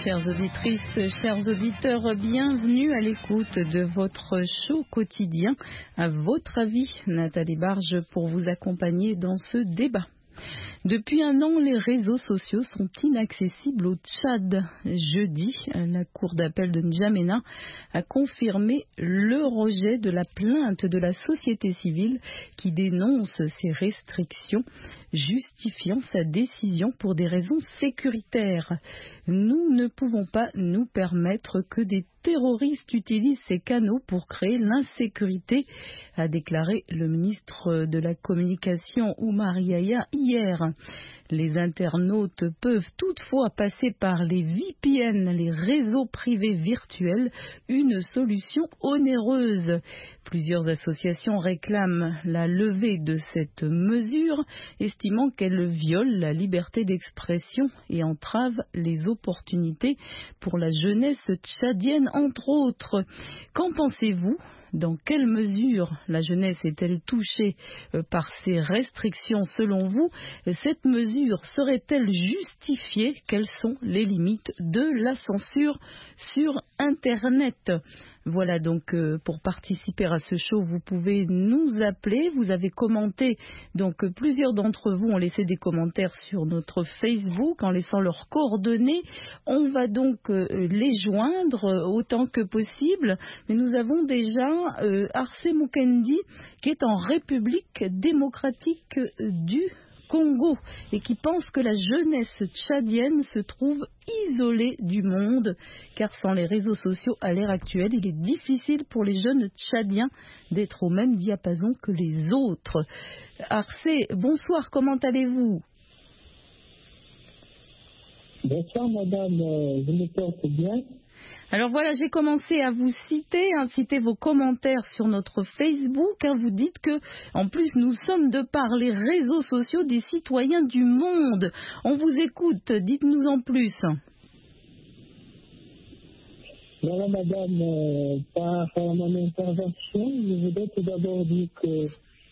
Chères auditrices, chers auditeurs, bienvenue à l'écoute de votre show quotidien. À votre avis, Nathalie Barge pour vous accompagner dans ce débat. Depuis un an, les réseaux sociaux sont inaccessibles au Tchad. Jeudi, la cour d'appel de N'Djamena a confirmé le rejet de la plainte de la société civile qui dénonce ces restrictions, justifiant sa décision pour des raisons sécuritaires. Nous ne pouvons pas nous permettre que des terroristes utilisent ces canaux pour créer l'insécurité, a déclaré le ministre de la Communication Oumar Yahya hier. Les internautes peuvent toutefois passer par les VPN, les réseaux privés virtuels, une solution onéreuse. Plusieurs associations réclament la levée de cette mesure, estimant qu'elle viole la liberté d'expression et entrave les opportunités pour la jeunesse tchadienne, entre autres. Qu'en pensez-vous ? Dans quelle mesure la jeunesse est-elle touchée par ces restrictions selon vous ? Cette mesure serait-elle justifiée ? Quelles sont les limites de la censure sur Internet ? Voilà donc pour participer à ce show, vous pouvez nous appeler. Vous avez commenté, donc plusieurs d'entre vous ont laissé des commentaires sur notre Facebook en laissant leurs coordonnées. On va donc les joindre autant que possible. Mais nous avons déjà Arce Mukendi qui est en République démocratique du Congo et qui pense que la jeunesse tchadienne se trouve isolée du monde car sans les réseaux sociaux à l'ère actuelle, il est difficile pour les jeunes tchadiens d'être au même diapason que les autres. Arce, bonsoir, comment allez-vous ? Bonsoir madame, je me porte bien. Alors voilà, j'ai commencé à vous citer vos commentaires sur notre Facebook. Vous dites que, en plus, nous sommes de par les réseaux sociaux des citoyens du monde. On vous écoute, dites-nous en plus. Voilà madame, par mon intervention, je voudrais tout d'abord dire que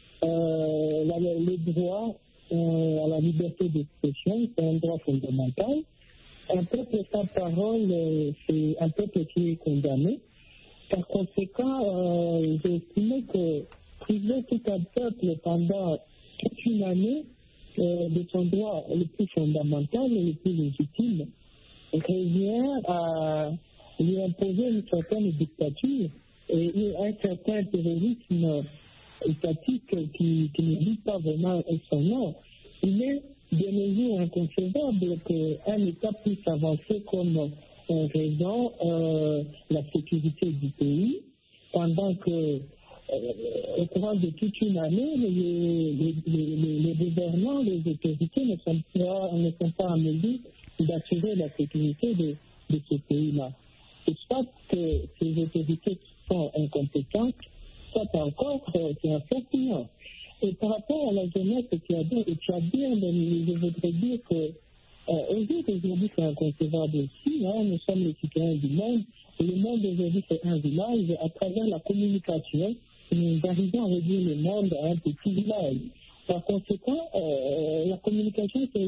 le droit à la liberté d'expression, c'est un droit fondamental. Un peuple sans parole, c'est un peuple qui est condamné. Par conséquent, j'ai estimé que priver tout un peuple pendant toute une année de son droit le plus fondamental et le plus légitime revient à lui imposer une certaine dictature et un certain terrorisme étatique qui ne dit pas vraiment son nom. Il est de mesures inconcevables qu'un État puisse avancer comme raison la sécurité du pays pendant que au cours de toute une année, les gouvernants, les autorités ne sont pas en mesure d'assurer la sécurité de ce pays-là. C'est soit que ces autorités sont incompétentes, soit encore c'est un sentiment. Et par rapport à la jeunesse tchadienne, je voudrais dire que aujourd'hui c'est inconcevable aussi. Nous sommes les citoyens du monde. Et le monde aujourd'hui c'est un village. À travers la communication, nous arrivons à réduire le monde à un petit village. Par conséquent, la communication c'est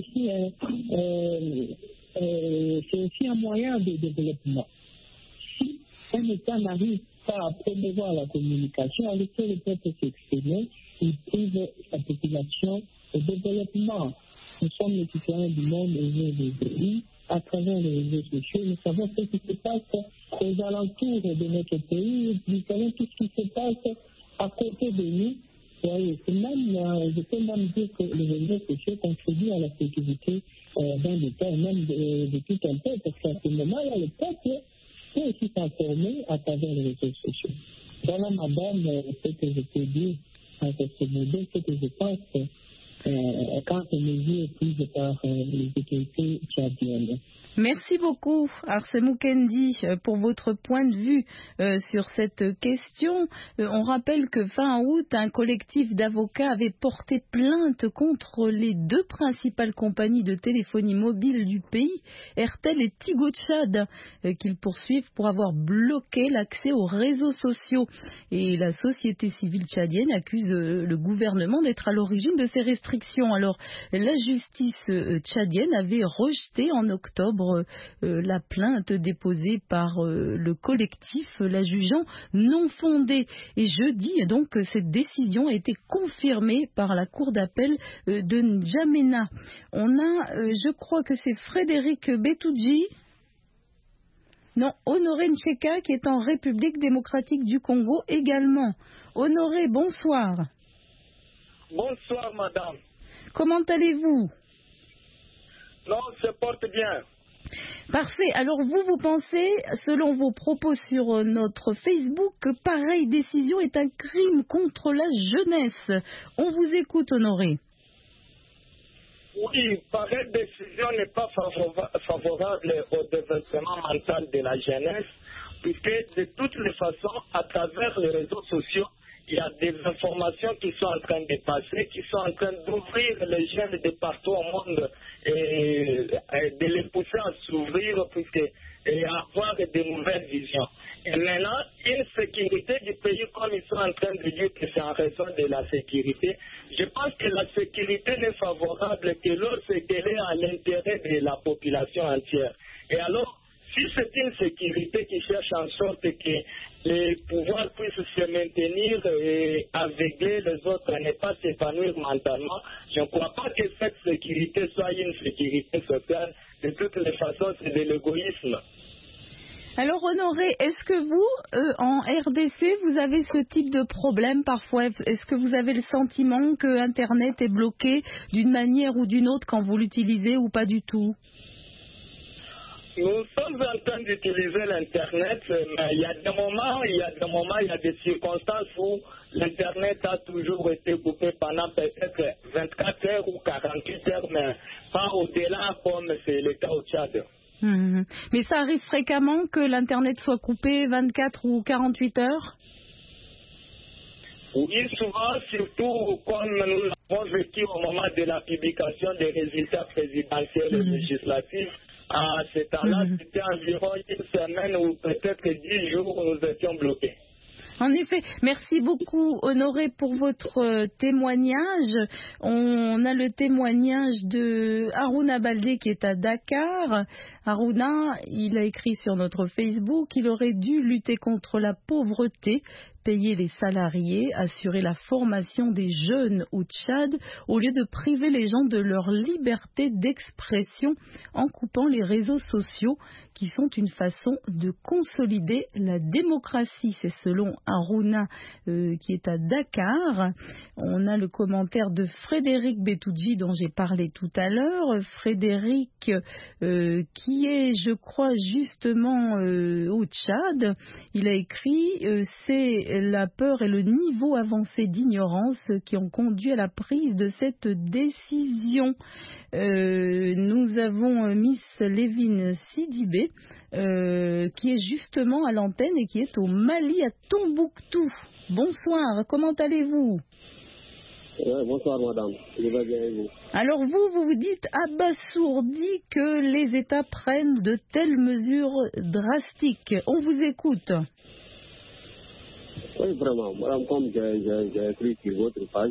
aussi un moyen de développement. Si un État n'arrive pas à promouvoir la communication, à laisser le peuple s'exprimer, il prive sa population au développement. Nous sommes les citoyens du monde aujourd'hui, à travers les réseaux sociaux. Nous savons ce qui se passe aux alentours de notre pays. Nous savons tout ce qui se passe à côté de nous. Je peux même dire que les réseaux sociaux contribuent à la sécurité d'un État et même de tout un peuple. Parce qu'à ce moment-là, le peuple peut aussi s'informer à travers les réseaux sociaux. Voilà, madame, ce que je peux dire. Ce modèle, ce que je pense quand ces mesures prises par les autorités tchadiennes. Merci beaucoup, Arce Mukendi, pour votre point de vue sur cette question. On rappelle que fin août, un collectif d'avocats avait porté plainte contre les deux principales compagnies de téléphonie mobile du pays, Airtel et Tigo Tchad, qu'ils poursuivent pour avoir bloqué l'accès aux réseaux sociaux. Et la société civile tchadienne accuse le gouvernement d'être à l'origine de ces restrictions. Alors, la justice tchadienne avait rejeté en octobre la plainte déposée par le collectif, la jugeant non fondée. Et jeudi, donc, cette décision a été confirmée par la Cour d'appel de N'Djamena. On a, je crois que c'est Frédéric Betudji, non, Honoré Ncheka, qui est en République démocratique du Congo également. Honoré, bonsoir. Bonsoir, madame. Comment allez-vous? Non, se porte bien. Parfait. Alors vous pensez, selon vos propos sur notre Facebook, que pareille décision est un crime contre la jeunesse. On vous écoute, Honoré. Oui, pareille décision n'est pas favorable au développement mental de la jeunesse, puisque de toutes les façons, à travers les réseaux sociaux, il y a des informations qui sont en train de passer, qui sont en train d'ouvrir les jeunes de partout au monde et de les pousser à s'ouvrir et à avoir de nouvelles visions. Et maintenant, une sécurité du pays, comme ils sont en train de dire que c'est en raison de la sécurité, je pense que la sécurité n'est favorable que lorsqu'elle est à l'intérêt de la population entière. Et alors, si c'est une sécurité qui cherche en sorte que les pouvoirs puissent se maintenir et aveugler les autres à ne pas s'épanouir mentalement, je ne crois pas que cette sécurité soit une sécurité sociale. De toutes les façons, c'est de l'égoïsme. Alors Honoré, est-ce que vous, en RDC, vous avez ce type de problème parfois? Est-ce que vous avez le sentiment que Internet est bloqué d'une manière ou d'une autre quand vous l'utilisez ou pas du tout? Nous sommes en train d'utiliser l'Internet, mais il y a des circonstances où l'Internet a toujours été coupé pendant peut-être 24 heures ou 48 heures, mais pas au-delà comme c'est le cas au Tchad. Mais ça arrive fréquemment que l'Internet soit coupé 24 ou 48 heures? Oui, souvent, surtout comme nous l'avons vécu au moment de la publication des résultats présidentiels et législatifs. À ce temps-là, c'était environ une semaine ou peut-être 10 jours où nous étions bloqués. En effet, merci beaucoup Honoré pour votre témoignage. On a le témoignage de Harouna Baldé qui est à Dakar. Harouna, il a écrit sur notre Facebook qu'il aurait dû lutter contre la pauvreté, payer les salariés, assurer la formation des jeunes au Tchad, au lieu de priver les gens de leur liberté d'expression en coupant les réseaux sociaux qui sont une façon de consolider la démocratie. C'est selon Harouna qui est à Dakar. On a le commentaire de Frédéric Betudji dont j'ai parlé tout à l'heure. Frédéric qui est, je crois, justement au Tchad. Il a écrit c'est la peur et le niveau avancé d'ignorance qui ont conduit à la prise de cette décision. Nous avons Miss Lévin Sidibé qui est justement à l'antenne et qui est au Mali, à Tombouctou. Bonsoir, comment allez-vous? Bonsoir madame, je vais bien et vous? Alors vous dites abasourdi que les États prennent de telles mesures drastiques. On vous écoute. Oui, vraiment. Madame, comme j'ai écrit sur votre page,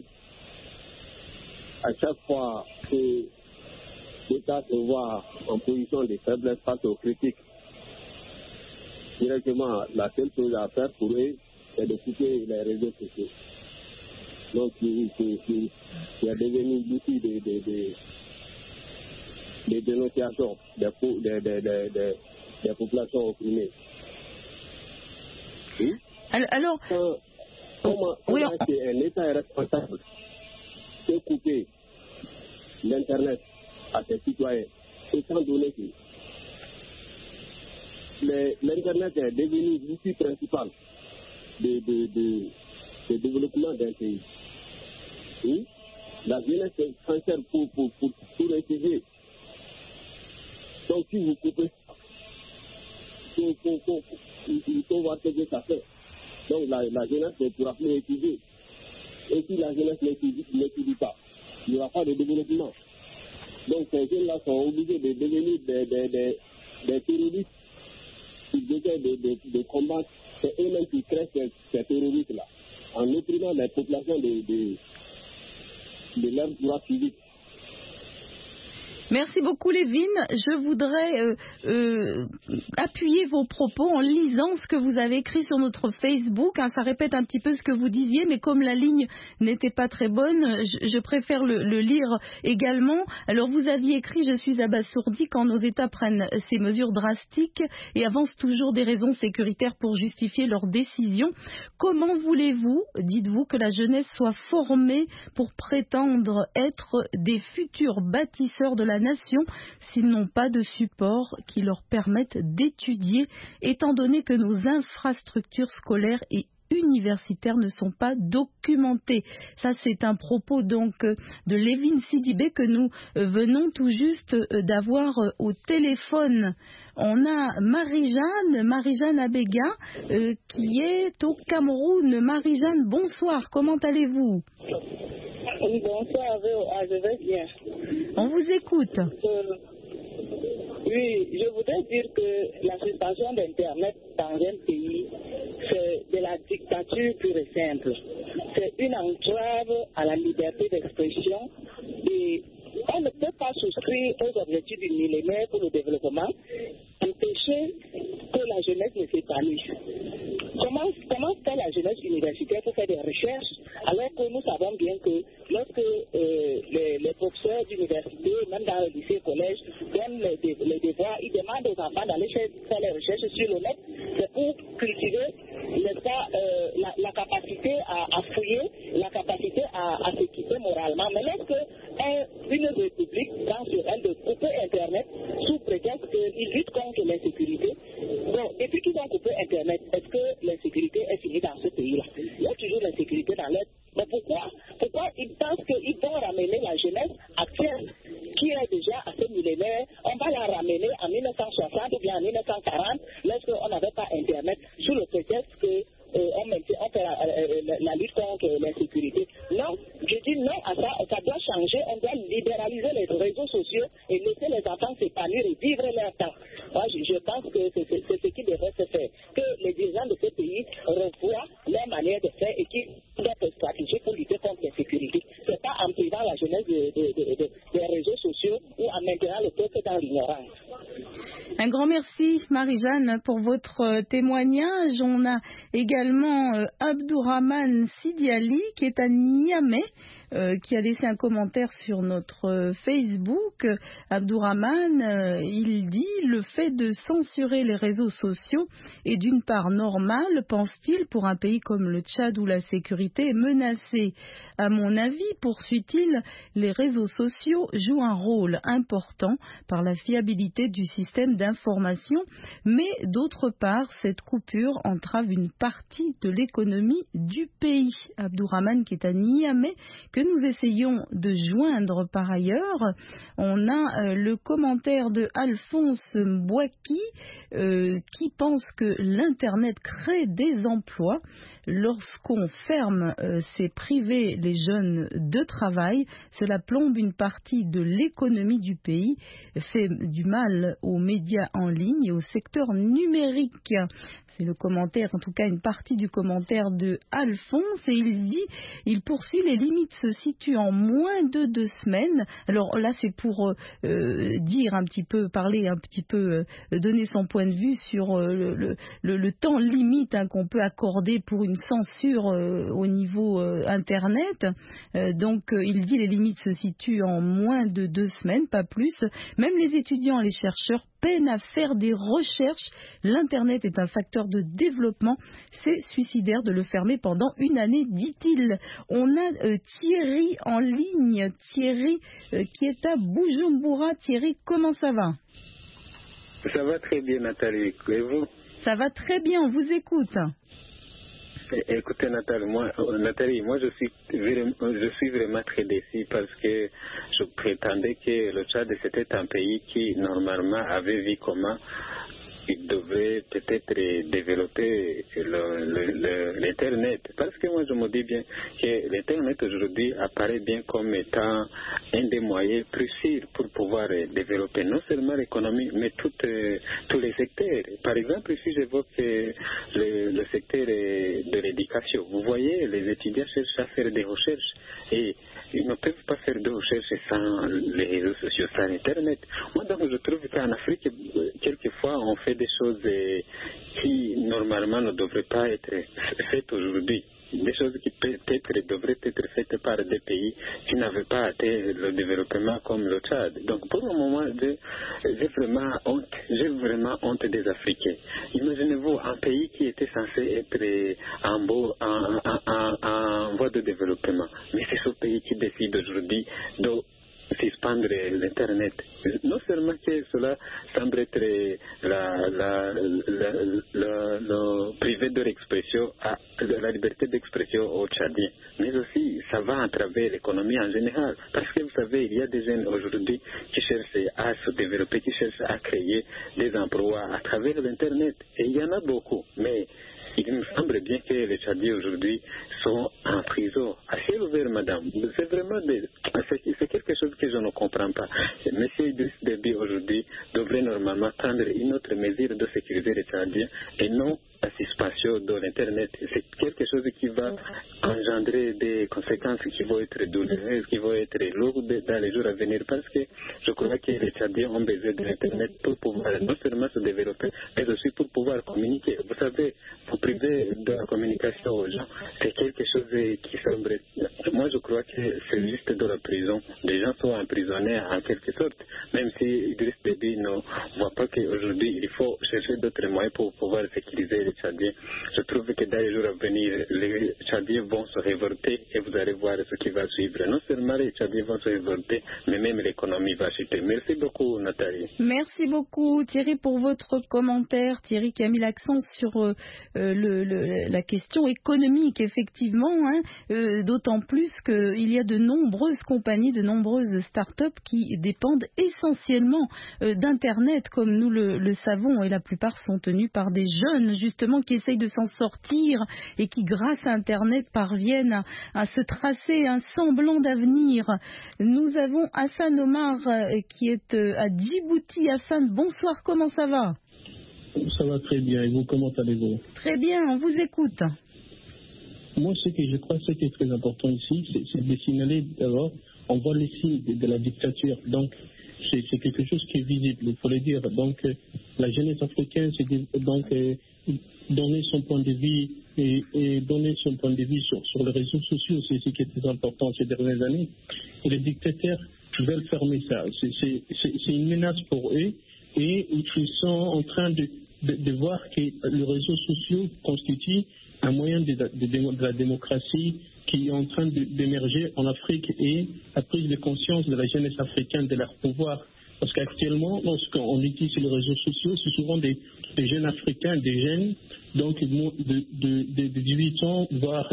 à chaque fois que l'État se voit en position de faiblesse face aux critiques, directement, la seule chose à faire pour eux, c'est de couper les réseaux sociaux. Donc, c'est devenu l'outil de dénonciation des populations opprimées. Oui? Alors, comment est-ce qu'un État est responsable de couper l'Internet à ses citoyens, étant donné que l'Internet est devenu l'outil principal de développement d'un pays. Oui? La jeunesse est sincère pour étudier. Donc si vous coupez, il faut voir ce que ça fait. Donc la jeunesse ne pourra plus étudier. Et si la jeunesse n'étudie pas, il n'y aura pas de développement. Donc ces jeunes-là sont obligés de devenir des terroristes. Ils essaient de combattre, c'est eux-mêmes qui créent ces terroristes-là, en opprimant les populations de leurs droits civiques. Merci beaucoup, Lévin. Je voudrais appuyer vos propos en lisant ce que vous avez écrit sur notre Facebook. Ça répète un petit peu ce que vous disiez, mais comme la ligne n'était pas très bonne, je préfère le lire également. Alors, vous aviez écrit « Je suis abasourdi quand nos États prennent ces mesures drastiques et avancent toujours des raisons sécuritaires pour justifier leurs décisions. Comment voulez-vous, dites-vous, que la jeunesse soit formée pour prétendre être des futurs bâtisseurs de la nation s'ils n'ont pas de support qui leur permettent d'étudier, étant donné que nos infrastructures scolaires et universitaires ne sont pas documentées. » Ça, c'est un propos donc de Lévin Sidibé que nous venons tout juste d'avoir au téléphone. On a Marie-Jeanne Abega qui est au Cameroun. Marie-Jeanne, bonsoir, comment allez-vous? Oui, bonsoir, je vais bien. On vous écoute. Oui, je voudrais dire que la suspension d'Internet dans un pays, c'est de la dictature pure et simple. C'est une entrave à la liberté d'expression et on ne peut pas souscrire aux objectifs du millénaire pour le développement, empêcher que la jeunesse ne s'épanouisse. Comment fait la jeunesse universitaire pour faire des recherches alors que nous savons bien que lorsque les professeurs d'université, même dans le lycée, collège, donnent les devoirs, ils demandent aux enfants d'aller faire les recherches sur le net, c'est pour cultiver, n'est-ce pas, la capacité à fouiller, la capacité à s'équiper moralement. Mais lorsque une république prend sur elle de couper Internet sous prétexte qu'ils luttent contre l'insécurité, bon, depuis qu'ils ont coupé Internet, est-ce que l'insécurité est finie dans ce pays-là? Il y a toujours l'insécurité dans l'aide. Mais pourquoi ils pensent qu'ils vont ramener la jeunesse actuelle qui est déjà assez millénaire, on va la ramener en 1960 ou bien en 1940 lorsqu'on n'avait pas Internet sous le prétexte que on fait la lutte contre l'insécurité. Non, je dis non à ça, ça doit changer, on doit libéraliser les réseaux sociaux et laisser les enfants s'épanouir et vivre leur temps. Moi, je pense que c'est ce qui devrait se faire, que les dirigeants de ce pays revoient leur manière de faire et qu'ils doivent des stratégies pour lutter contre l'insécurité. Ce n'est pas en privant la jeunesse des réseaux sociaux ou en maintenant le peuple dans l'ignorance. Un grand merci, Marie-Jeanne, pour votre témoignage. On a également Abdourahmane Sidiali, qui est à Niamey, qui a laissé un commentaire sur notre Facebook. Abdourahmane, il dit « Le fait de censurer les réseaux sociaux est d'une part normal, pense-t-il, pour un pays comme le Tchad où la sécurité est menacée. À mon avis, poursuit-il, les réseaux sociaux jouent un rôle important par la fiabilité du système d'information, mais d'autre part, cette coupure entrave une partie de l'économie du pays. » Abdourahmane, qui est à Niamey, que nous essayons de joindre par ailleurs. On a le commentaire de Alphonse Mbouaki qui pense que l'Internet crée des emplois. Lorsqu'on ferme, c'est priver les jeunes de travail, cela plombe une partie de l'économie du pays, fait du mal aux médias en ligne et au secteur numérique. C'est le commentaire, en tout cas une partie du commentaire de Alphonse, et il poursuit, les limites se situent en moins de 2 semaines. Alors là, c'est pour dire un petit peu, parler un petit peu, donner son point de vue sur le temps limite qu'on peut accorder pour une censure au niveau Internet. Donc, il dit les limites se situent en moins de 2 semaines, pas plus. Même les étudiants et les chercheurs peinent à faire des recherches. L'Internet est un facteur de développement. C'est suicidaire de le fermer pendant 1 année, dit-il. On a Thierry en ligne. Thierry qui est à Bujumbura. Thierry, comment ça va? Ça va très bien, Nathalie. Et vous? Ça va très bien, on vous écoute. Écoutez, Nathalie, moi je suis vraiment très déçu parce que je prétendais que le Tchad c'était un pays qui normalement avait vu comment il devrait peut-être développer l'Internet. Parce que moi je me dis bien que l'Internet aujourd'hui apparaît bien comme étant un des moyens plus sûrs pour pouvoir développer non seulement l'économie mais tous les secteurs. Par exemple, ici j'évoque le secteur de l'éducation. Vous voyez, les étudiants cherchent à faire des recherches et ils ne peuvent pas faire de recherche sans les réseaux sociaux, sans Internet. Moi, donc, je trouve qu'en Afrique, quelquefois, on fait des choses qui, normalement, ne devraient pas être faites aujourd'hui. Des choses qui peut-être devraient être faites par des pays qui n'avaient pas atteint le développement comme le Tchad. Donc pour le moment, j'ai vraiment honte des Africains. Imaginez-vous un pays qui était censé être en voie de développement, mais c'est ce pays qui décide aujourd'hui de suspendre l'Internet. Non seulement que cela semble être le privé de l'expression, la liberté d'expression aux Tchadiens, mais aussi ça va entraver l'économie en général. Parce que vous savez, il y a des jeunes aujourd'hui qui cherchent à se développer, qui cherchent à créer des emplois à travers l'Internet. Et il y en a beaucoup, mais il me semble bien que les Tchadiens aujourd'hui sont en prison. À ciel ouvert, madame. C'est vraiment c'est quelque chose que je ne comprends pas. Monsieur Idriss Déby aujourd'hui devrait normalement prendre une autre mesure de sécuriser les Tchadiens et non la suspension de l'Internet. C'est quelque chose qui va engendrer des conséquences qui vont être douloureuses, qui vont être lourdes dans les jours à venir, parce que je crois que les Tchadiens ont besoin de l'Internet pour pouvoir non seulement se développer, mais aussi pour pouvoir communiquer. Vous savez, pour priver de la communication aux gens, c'est quelque chose qui semble... Moi, je crois que c'est juste de la prison. Les gens sont emprisonnés en quelque sorte, même si Idriss Déby ne voit pas qu'aujourd'hui, il faut chercher d'autres moyens pour pouvoir sécuriser les Tchadiens. Je trouve que dans les jours à venir, les Tchadiens vont se révolter et vous allez voir ce qui va suivre. Non seulement les Tchadiens vont se révolter, mais même l'économie va chuter. Merci beaucoup, Nathalie. Merci beaucoup, Thierry, pour votre commentaire. Thierry qui a mis l'accent sur la question économique, effectivement, d'autant plus qu'il y a de nombreuses compagnies, de nombreuses start-up qui dépendent essentiellement d'Internet, comme nous le savons, et la plupart sont tenues par des jeunes, justement, qui essayent de s'en sortir et qui, grâce à Internet, parviennent à se tracer un semblant d'avenir. Nous avons Hassan Omar qui est à Djibouti. Hassan, bonsoir, comment ça va? Ça va très bien, et vous, comment allez-vous? Très bien, on vous écoute. Moi, ce que je crois, ce qui est très important ici, c'est de signaler d'abord, on voit les signes de la dictature. Donc, c'est quelque chose qui est visible, il faut le dire. Donc, la jeunesse africaine, c'est donc donner son point de vue et donner son point de vue sur les réseaux sociaux, c'est ce qui est très important ces dernières années. Et les dictateurs veulent fermer ça. C'est une menace pour eux et ils sont en train de voir que les réseaux sociaux constituent un moyen de la démocratie qui est en train d'émerger en Afrique et la prise de conscience de la jeunesse africaine de leur pouvoir. Parce qu'actuellement, lorsqu'on utilise les réseaux sociaux, c'est souvent des jeunes africains, des jeunes donc de 18 ans, voire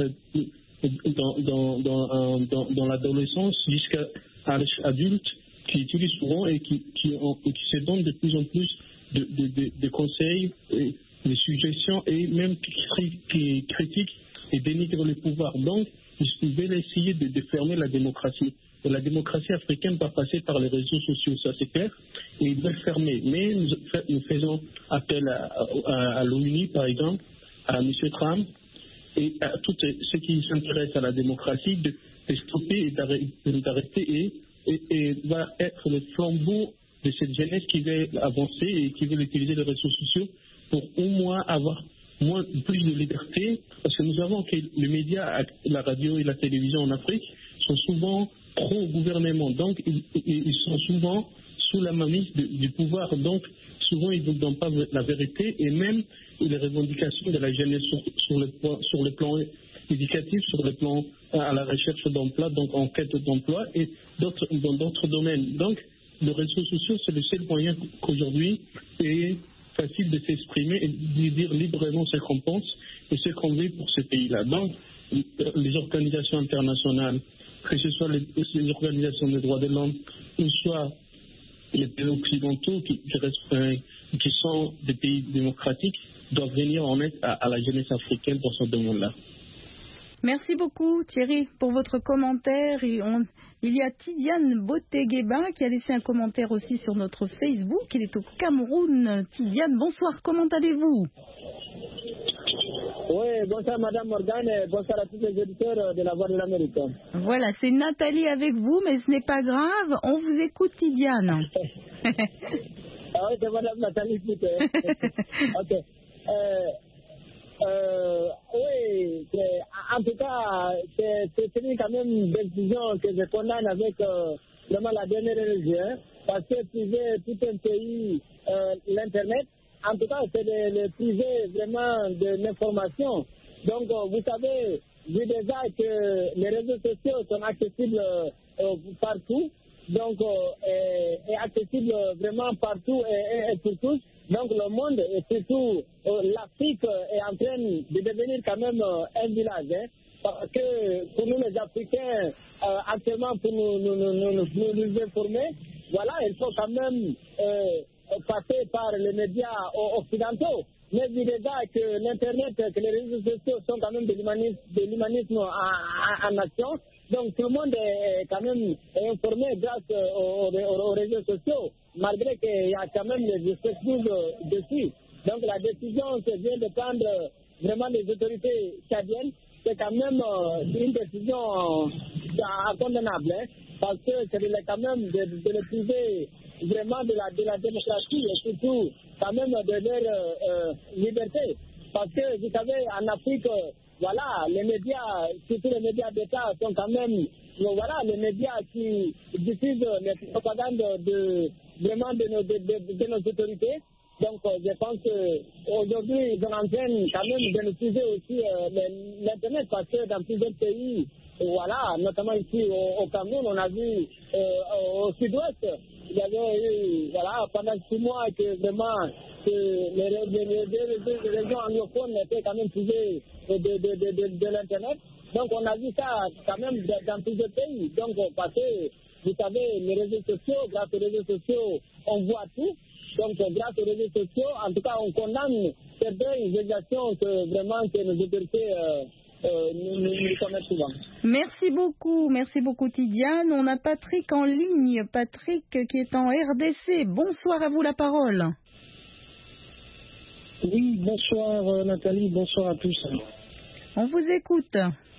dans l'adolescence jusqu'à l'âge adulte, qui utilisent souvent et qui se donnent de plus en plus de conseils, de suggestions et même qui critiquent et dénigrent le pouvoir. Donc, ils veulent essayer de fermer la démocratie. Et la démocratie africaine va passer par les réseaux sociaux, ça c'est clair, et ils veulent fermer. Mais nous faisons appel à l'ONU, par exemple, à M. Trump, et à tous ceux qui s'intéressent à la démocratie, de stopper et d'arrêter, et va être le flambeau de cette jeunesse qui veut avancer et qui veut utiliser les réseaux sociaux pour au moins avoir plus de liberté, parce que nous savons que les médias, la radio et la télévision en Afrique sont souvent pro-gouvernement, donc ils sont souvent sous la mainmise du pouvoir, donc souvent ils ne donnent pas la vérité, et même les revendications de la jeunesse sur le plan éducatif, sur le plan à la recherche d'emploi, donc en quête d'emploi, et dans d'autres domaines. Donc les réseaux sociaux, c'est le seul moyen qu'aujourd'hui est facile de s'exprimer et de dire librement ce qu'on pense et ce qu'on veut pour ce pays-là. Donc, les organisations internationales, que ce soit les organisations des droits de l'homme, ou soit les pays occidentaux qui sont des pays démocratiques, doivent venir en aide à la jeunesse africaine dans ce domaine-là. Merci beaucoup Thierry pour votre commentaire. Il y a Tidiane Botegueba qui a laissé un commentaire aussi sur notre Facebook. Il est au Cameroun. Tidiane, bonsoir, comment allez-vous? Oui, bonsoir Madame Morgane et bonsoir à tous les auditeurs de la Voix de l'Amérique. Voilà, c'est Nathalie avec vous, mais ce n'est pas grave, on vous écoute, Tidiane. Ah oui, c'est Madame Nathalie Pitt. Ok. Oui, en tout cas, c'est quand même une décision que je condamne avec vraiment la dernière énergie, hein, parce que priver tout un pays l'Internet, en tout cas, c'est le priver vraiment de l'information. Donc, vous savez, vu déjà que les réseaux sociaux sont accessibles partout, donc est accessible vraiment partout et pour tous. Donc le monde et surtout l'Afrique est en train de devenir quand même un village. Hein, parce que pour nous les Africains, actuellement pour nous informer, voilà, il faut quand même passer par les médias occidentaux. Mais vu déjà que l'Internet, que les réseaux sociaux sont quand même de l'humanisme en action, donc tout le monde est quand même informé grâce aux réseaux sociaux, malgré qu'il y a quand même des excuses dessus. Donc la décision que vient de prendre vraiment les autorités tchadiennes, c'est quand même une décision condamnable, hein, parce que c'est quand même de le priver vraiment de la démocratie et surtout quand même de leur liberté. Parce que vous savez, en Afrique, voilà, les médias, surtout les médias d'État, sont quand même, voilà, les médias qui diffusent les propagandes vraiment de nos autorités. Donc, je pense qu'aujourd'hui, ils sont en train quand même de utiliser aussi l'Internet parce que dans plusieurs pays, voilà, notamment ici au Cameroun, on a vu au sud-ouest, il y avait eu, voilà, pendant 6 mois que vraiment les régions anglophones étaient quand même privées de l'Internet. Donc, on a vu ça quand même dans plusieurs pays. Donc, parce que, vous savez, les réseaux sociaux, grâce aux réseaux sociaux, on voit tout. Donc, grâce aux réseaux sociaux, en tout cas, on condamne certaines exactions que vraiment que nos autorités nous commettent souvent. Merci beaucoup Tidiane. On a Patrick en ligne, Patrick qui est en RDC. Bonsoir, à vous la parole. Oui, bonsoir Nathalie, bonsoir à tous. On vous écoute.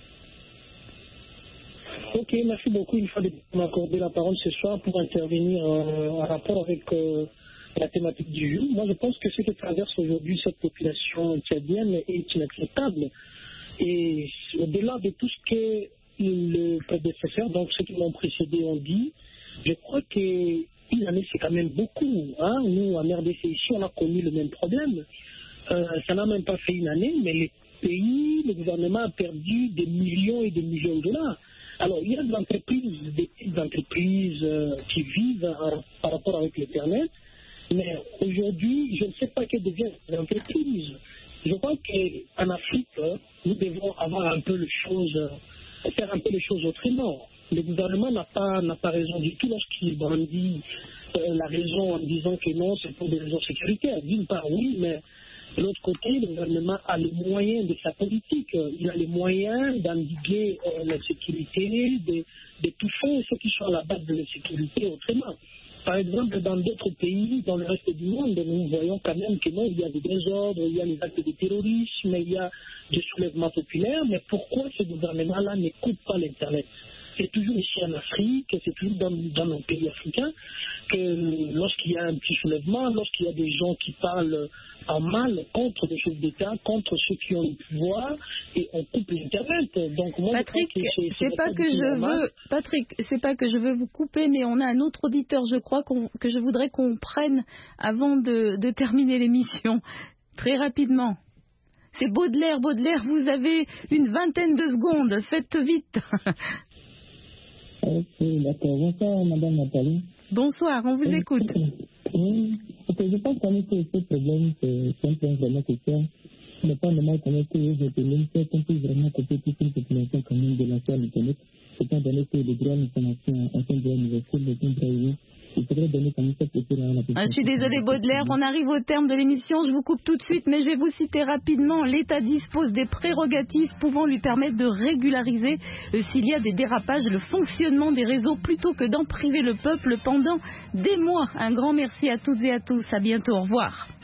Ok, merci beaucoup une fois de m'accorder la parole ce soir pour intervenir en rapport avec la thématique du jour. Moi, je pense que ce que traverse aujourd'hui cette population tchadienne est inacceptable. Et au-delà de tout ce que le prédécesseur, donc ceux qui m'ont précédé, ont dit, je crois qu'une année, c'est quand même beaucoup. Hein? Nous, en RDC, ici, on a connu le même problème. Ça n'a même pas fait une année, mais le gouvernement a perdu des millions et des millions de dollars. Alors, il y a des petites entreprises qui vivent par rapport avec l'Internet, mais aujourd'hui, je ne sais pas quelles deviennent les entreprises. Je crois qu'en Afrique, nous devons avoir faire un peu les choses autrement. Le gouvernement n'a pas raison du tout lorsqu'il brandit la raison en disant que non, c'est pour des raisons sécuritaires. D'une part, oui, mais de l'autre côté, le gouvernement a les moyens de sa politique. Il a les moyens d'endiguer l'insécurité, de toucher ceux qui sont à la base de l'insécurité autrement. Par exemple, dans d'autres pays, dans le reste du monde, nous voyons quand même que non, il y a des désordres, il y a les actes de terrorisme, il y a des soulèvements populaires, mais pourquoi ce gouvernement-là n'écoute pas l'Internet? C'est toujours ici en Afrique, c'est toujours dans nos pays africains, que lorsqu'il y a un petit soulèvement, lorsqu'il y a des gens qui parlent en mal contre les chefs d'État, contre ceux qui ont le pouvoir, et on coupe l'Internet. Donc moi, Patrick, c'est pas que je veux vous couper, mais on a un autre auditeur, je crois, que je voudrais qu'on prenne avant de terminer l'émission, très rapidement. C'est Baudelaire, vous avez une vingtaine de secondes, faites vite. Ok, d'accord. Bonsoir, Madame Nathalie. Bonsoir, on vous écoute. Oui, je pense que ce problème, c'est un problème vraiment social. Ce n'est pas normal qu'on ait que qu'on puisse vraiment couper toute une population quand même de l'accès à l'Internet, étant donné que les droits d'information sont droits universels, les droits humains. Il faudrait donner quand même cette culture à la population. Je suis désolée, Baudelaire, on arrive au terme de l'émission, je vous coupe tout de suite, mais je vais vous citer rapidement. L'État dispose des prérogatives pouvant lui permettre de régulariser, s'il y a des dérapages, le fonctionnement des réseaux plutôt que d'en priver le peuple pendant des mois. Un grand merci à toutes et à tous, à bientôt, au revoir.